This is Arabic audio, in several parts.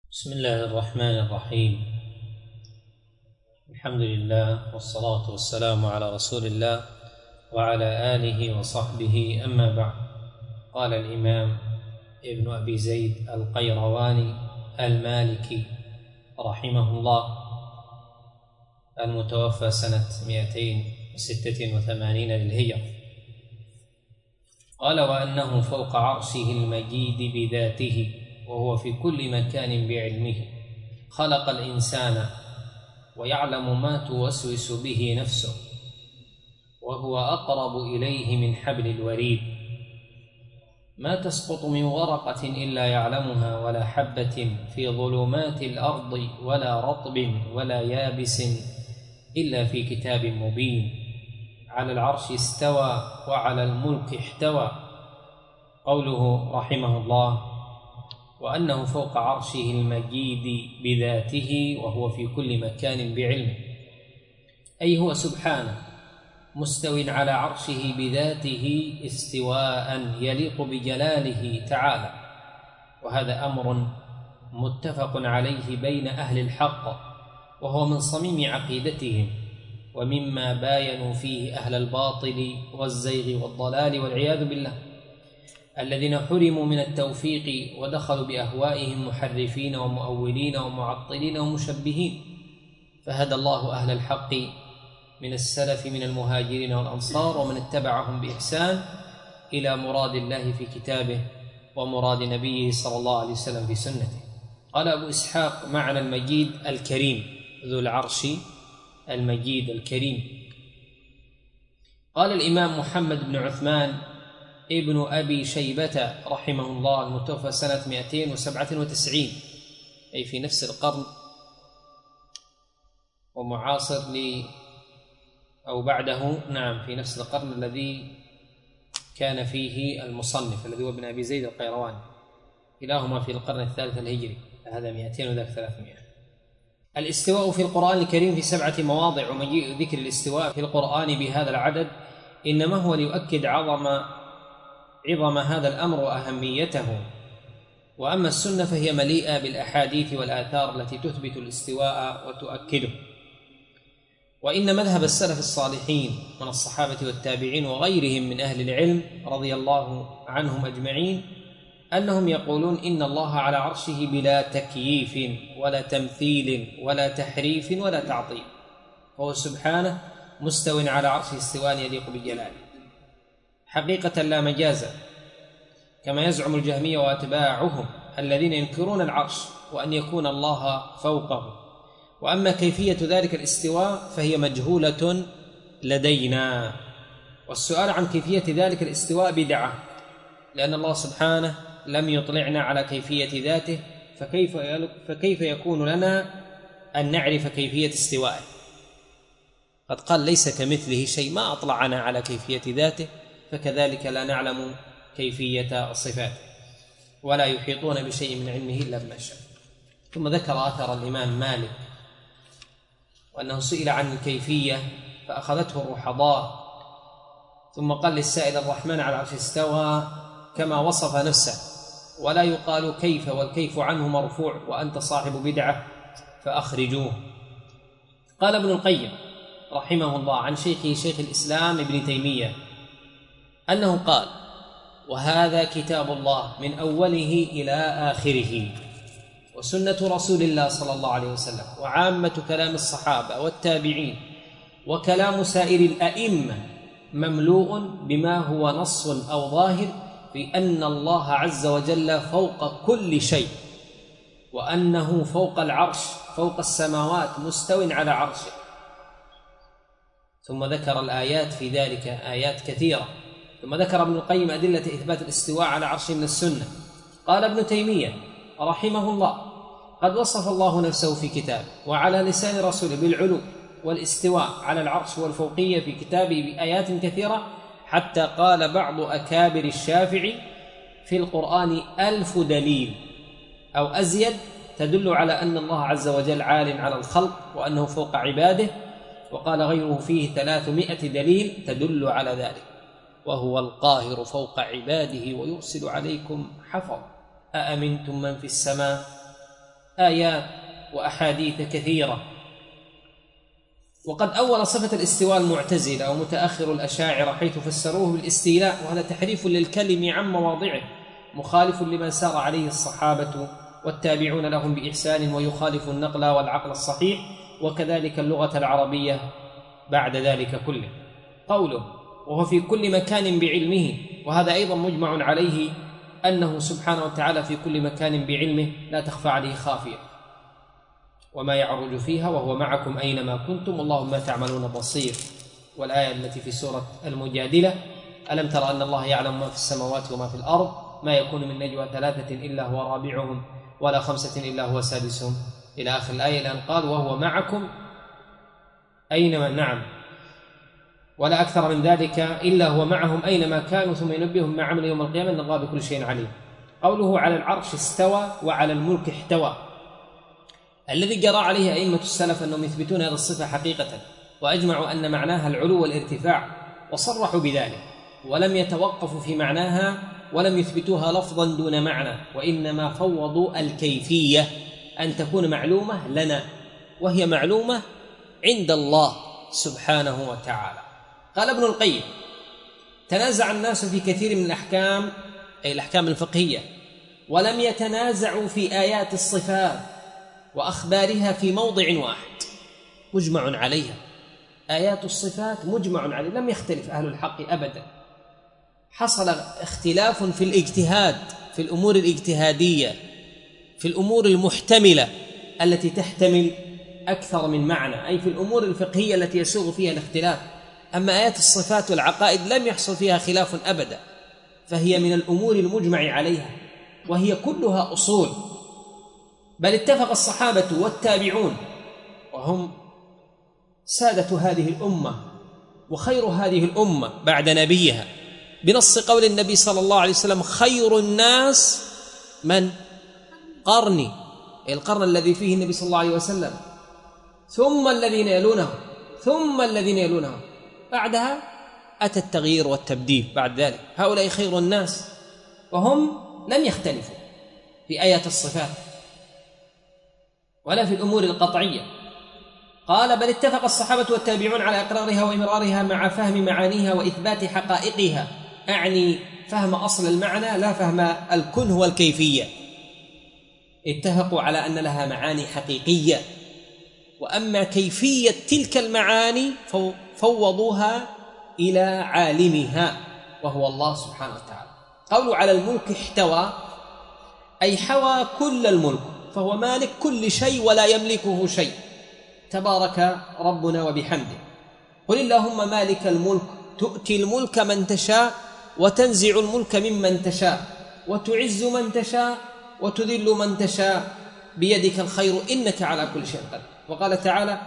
بسم الله الرحمن الرحيم. الحمد لله والصلاة والسلام على رسول الله وعلى آله وصحبه، أما بعد. قال الإمام ابن أبي زيد القيرواني المالكي رحمه الله، المتوفى سنة 286 للهجرة، قال: وأنه فوق عرشه المجيد بذاته، وهو في كل مكان بعلمه، خلق الإنسان ويعلم ما توسوس به نفسه، وهو أقرب إليه من حبل الوريد، ما تسقط من ورقة إلا يعلمها، ولا حبة في ظلمات الأرض، ولا رطب ولا يابس إلا في كتاب مبين. على العرش استوى وعلى الملك احتوى. قوله رحمه الله: وأنه فوق عرشه المجيد بذاته، وهو في كل مكان بعلمه، أي هو سبحانه مستو على عرشه بذاته استواء يليق بجلاله تعالى، وهذا أمر متفق عليه بين أهل الحق، وهو من صميم عقيدتهم، ومما باينوا فيه أهل الباطل والزيغ والضلال والعياذ بالله، الذين حرموا من التوفيق ودخلوا بأهوائهم محرفين ومؤولين ومعطلين ومشبهين، فهدى الله أهل الحق من السلف من المهاجرين والأنصار ومن اتبعهم بإحسان إلى مراد الله في كتابه ومراد نبيه صلى الله عليه وسلم في سنته. قال أبو إسحاق: معنى المجيد الكريم، ذو العرش المجيد الكريم. قال الإمام محمد بن عثمان ابن أبي شيبة رحمه الله، المتوفى سنة 297، أي في نفس القرن ومعاصر أو بعده، نعم، في نفس القرن الذي كان فيه المصنف الذي هو ابن أبي زيد القيرواني، كلاهما في القرن الثالث الهجري، هذا 200 وذاك 300. الاستواء في القرآن الكريم في 7 مواضع، ومجيء ذكر الاستواء في القرآن بهذا العدد إنما هو ليؤكد عظم هذا الأمر وأهميته. وأما السنة فهي مليئة بالأحاديث والآثار التي تثبت الاستواء وتؤكده. وإن مذهب السلف الصالحين من الصحابة والتابعين وغيرهم من أهل العلم رضي الله عنهم أجمعين أنهم يقولون إن الله على عرشه بلا تكييف ولا تمثيل ولا تحريف ولا تعطيل، فهو سبحانه مستو على عرشه استواء يليق بجلاله حقيقة لا مجازا، كما يزعم الجهمية وأتباعهم الذين ينكرون العرش وأن يكون الله فوقه. وأما كيفية ذلك الاستواء فهي مجهولة لدينا، والسؤال عن كيفية ذلك الاستواء بدعة، لأن الله سبحانه لم يطلعنا على كيفية ذاته، فكيف يكون لنا أن نعرف كيفية استوائه؟ قد قال: ليس كمثله شيء، ما أطلعنا على كيفية ذاته، فكذلك لا نعلم كيفية صفاته، ولا يحيطون بشيء من علمه إلا بما شاء. ثم ذكر أثر الإمام مالك، وأنه سئل عن الكيفية فأخذته الرحضاء، ثم قال للسائل: الرحمن على العرش استوى كما وصف نفسه، ولا يقال كيف، والكيف عنه مرفوع، وأنت صاحب بدعة فأخرجوه. قال ابن القيم رحمه الله عن شيخه شيخ الإسلام ابن تيمية أنه قال: وهذا كتاب الله من أوله إلى آخره، وسنة رسول الله صلى الله عليه وسلم، وعامة كلام الصحابة والتابعين، وكلام سائر الأئمة، مملوء بما هو نص أو ظاهر في أن الله عز وجل فوق كل شيء، وأنه فوق العرش، فوق السماوات، مستو على عرشه. ثم ذكر الآيات في ذلك، آيات كثيرة. ثم ذكر ابن القيم أدلة إثبات الاستواء على عرشه من السنة. قال ابن تيمية رحمه الله: قد وصف الله نفسه في كتابه وعلى لسان رسوله بالعلو والاستواء على العرش والفوقية في كتابه بآيات كثيرة، حتى قال بعض أكابر الشافعي: في القرآن 1000 دليل أو أزيد تدل على أن الله عز وجل عال على الخلق وأنه فوق عباده. وقال غيره: فيه 300 دليل تدل على ذلك، وهو القاهر فوق عباده ويرسل عليكم حفظ. أأمنتم من في السماء آيات وأحاديث كثيرة. وقد أول صفة الاستواء المعتزلة أو متأخر الأشاعرة حيث فسروه بالاستيلاء، وهذا تحريف للكلم عن مواضعه مخالف لما سار عليه الصحابة والتابعون لهم بإحسان، ويخالف النقل والعقل الصحيح وكذلك اللغة العربية بعد ذلك كله. قوله وهو في كل مكان بعلمه، وهذا أيضا مجمع عليه أنه سبحانه وتعالى في كل مكان بعلمه لا تخفى عليه خافية، وما يعرج فيها وهو معكم أينما كنتم والله ما تعملون بصير. والآية التي في سورة المجادلة ألم تر أن الله يعلم ما في السماوات وما في الأرض ما يكون من نجوى 3 إلا هو رابعهم ولا 5 إلا هو سادسهم إلى آخر الآية، لأن قال وهو معكم أينما، نعم، ولا أكثر من ذلك إلا هو معهم أينما كانوا ثم ينبئهم ما عملوا يوم القيامة إن الله بكل شيء عليم. قوله على العرش استوى وعلى الملك احتوى، الذي جرى عليه أئمة السلف أنهم يثبتون هذه الصفة حقيقة، وأجمعوا أن معناها العلو والارتفاع وصرحوا بذلك، ولم يتوقفوا في معناها ولم يثبتوها لفظا دون معنى، وإنما فوضوا الكيفية أن تكون معلومة لنا، وهي معلومة عند الله سبحانه وتعالى. قال ابن القيم تنازع الناس في كثير من الأحكام، أي الأحكام الفقهية، ولم يتنازعوا في آيات الصفات وأخبارها في موضع واحد مجمع عليها. آيات الصفات مجمع عليها، لم يختلف أهل الحق أبدا. حصل اختلاف في الاجتهاد، في الأمور الاجتهادية، في الأمور المحتملة التي تحتمل أكثر من معنى، أي في الأمور الفقهية التي يسوغ فيها الاختلاف. أما آيات الصفات والعقائد لم يحصل فيها خلاف أبدا، فهي من الأمور المجمع عليها، وهي كلها أصول. بل اتفق الصحابة والتابعون وهم سادة هذه الأمة وخير هذه الأمة بعد نبيها بنص قول النبي صلى الله عليه وسلم خير الناس من قرني، القرن الذي فيه النبي صلى الله عليه وسلم، ثم الذين يلونه، ثم الذين يلونه، بعدها أتى التغيير والتبديل بعد ذلك. هؤلاء خير الناس، وهم لم يختلفوا في آيات الصفات ولا في الأمور القطعية. قال بل اتفق الصحابة والتابعون على إقرارها وإمرارها مع فهم معانيها وإثبات حقائقها، أعني فهم أصل المعنى لا فهم الكنه والكيفية. اتفقوا على أن لها معاني حقيقية، وأما كيفية تلك المعاني فوضوها إلى عالمها وهو الله سبحانه وتعالى. قولوا على الملك احتوى، أي حوى كل الملك، فهو مالك كل شيء ولا يملكه شيء، تبارك ربنا وبحمده. قل اللهم مالك الملك تؤتي الملك من تشاء وتنزع الملك ممن تشاء وتعز من تشاء وتذل من تشاء بيدك الخير إنك على كل شيء قدير. وقال تعالى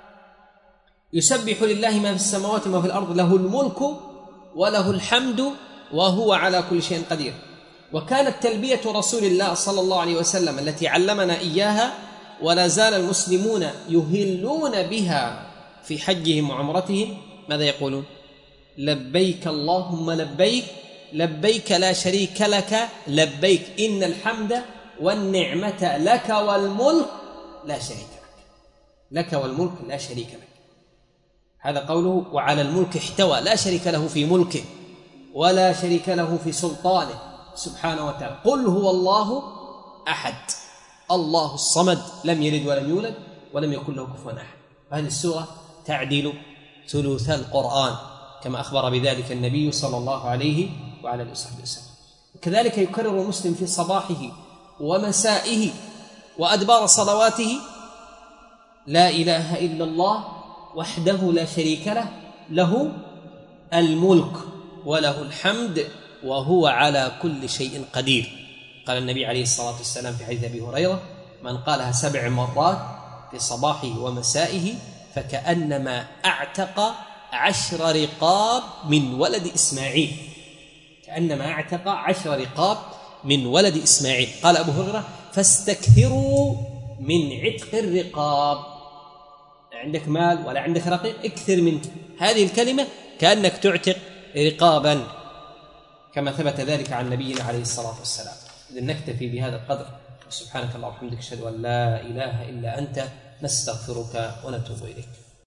يسبح لله ما في السماوات وما في الأرض له الملك وله الحمد وهو على كل شيء قدير. وكانت تلبية رسول الله صلى الله عليه وسلم التي علمنا إياها ولا زال المسلمون يهلون بها في حجهم وعمرتهم، ماذا يقولون؟ لبيك اللهم لبيك لبيك لا شريك لك لبيك إن الحمد والنعمة لك والملك لا شريك لك والملك لا شريك لك. هذا قوله وعلى الملك احتوى، لا شريك له في ملكه ولا شريك له في سلطانه سبحانه وتعالى. قل هو الله أحد الله الصمد لم يلد ولم يولد ولم يكن له كفوا أحد. هذه السورة تعدل ثلث القرآن كما أخبر بذلك النبي صلى الله عليه وعلى آله وصحبه وسلم. وكذلك يكرر المسلم في صباحه ومسائه وأدبار صلواته لا إله إلا الله وحده لا شريك له له الملك وله الحمد وهو على كل شيء قدير. قال النبي عليه الصلاة والسلام في حديث أبي هريرة من قالها 7 مرات في صباحه ومسائه فكأنما أعتق 10 رقاب من ولد إسماعيل، كأنما أعتق 10 رقاب من ولد إسماعيل. قال أبو هريرة فاستكثروا من عتق الرقاب، عندك مال ولا عندك رقيق اكثر من هذه الكلمة كأنك تعتق رقابا، كما ثبت ذلك عن نبينا عليه الصلاة والسلام. إذن نكتفي بهذا القدر سبحانك اللهم وبحمدك أشهد أن لا إله إلا أنت نستغفرك ونتوب إليك.